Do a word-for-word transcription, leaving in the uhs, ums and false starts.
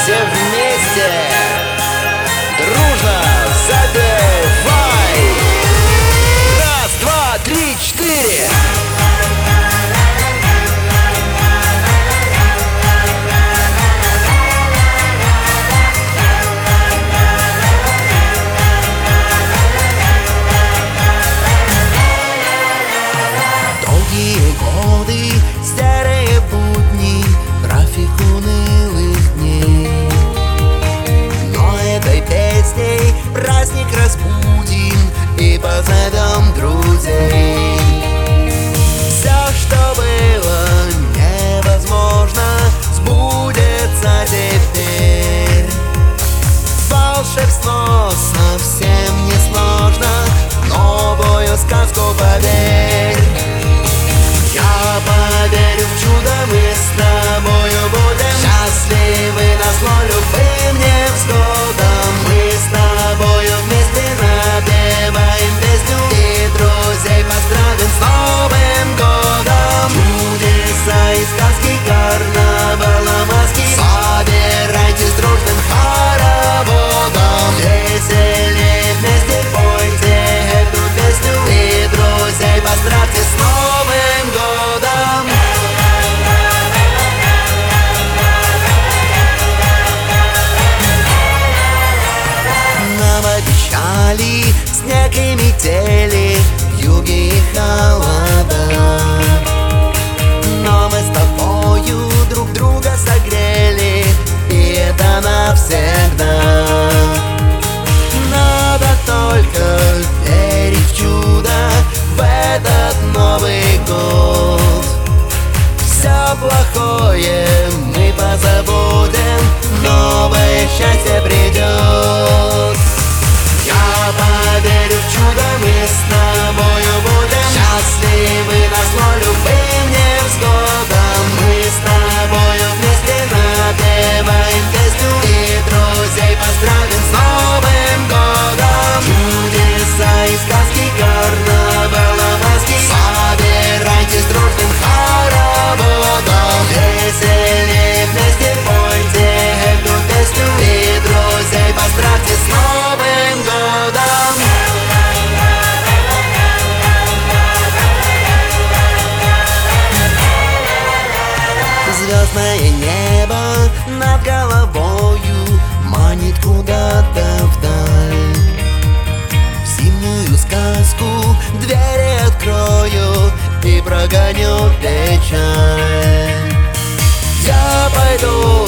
Все вместе! Дружно запевай! Раз, два, три, четыре! Долгие годы, серые будни, трафик унылых дней. Но этой песней праздник разбудим и позовем друзей. Все, что было невозможно, сбудется теперь. Волшебство совсем не сложно, новую сказку поверь. Я поверю в чудо, мы с тобою будем счастливы на зло любым невзгодам. Мы с тобою вместе напеваем песню и друзей поздравим с Новым годом. Чудеса и сказки, карнавала, маски, собирайтесь дружным хороводом. Веселее вместе пойте эту песню и друзей поздравьте с Новым годом. Нам обещали снег и метели, юги и холода, но мы с тобою друг друга согрели, и это навсегда. Надо только верить в чудо в этот Новый год. Все плохое мы позабудем, новое счастье придет. Я поверю в чудо, мы с тобою будем счастливы на зло любым невзгодам. Мы с тобою вместе напеваем песню и друзей поздравим с Новым годом. Чудеса и сказки, карнавала, маски, собирайтесь дружным хороводом. Веселее вместе пойте эту песню и друзей поздравьте с Новым годом. Звездное небо над головою манит куда-то вдаль. В зимнюю сказку двери открою и прогоню печаль. Я пойду